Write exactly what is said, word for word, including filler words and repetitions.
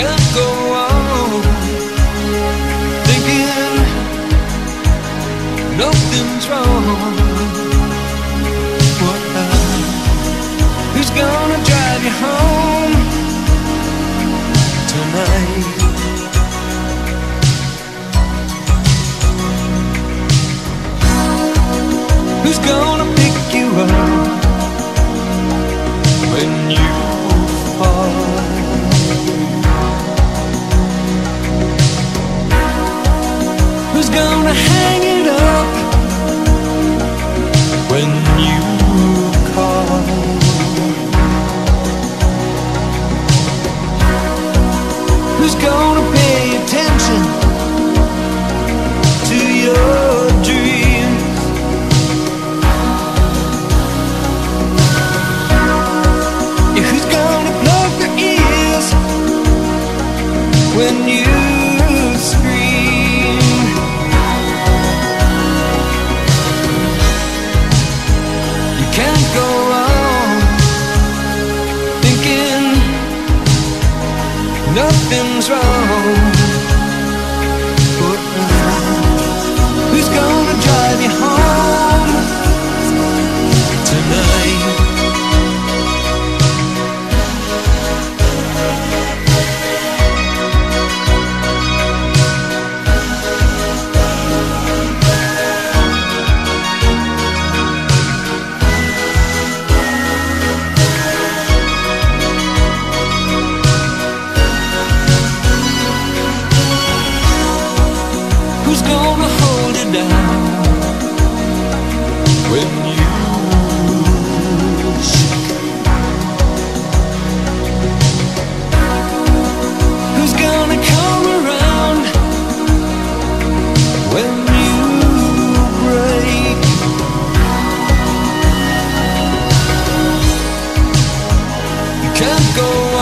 can't go on thinking nothing's wrong. What, uh, who's gonna drive you home tonight? Who's gonna pick you up when you fall? Who's gonna hang it up when you call? Who's gonna pay attention to your dreams? Yeah, who's gonna plug their ears when you scream? You can't go on thinking nothing's wrong. Who's gonna drive you home tonight? Who's gonna hold it down when you shake? Who's gonna come around when you break? You can't go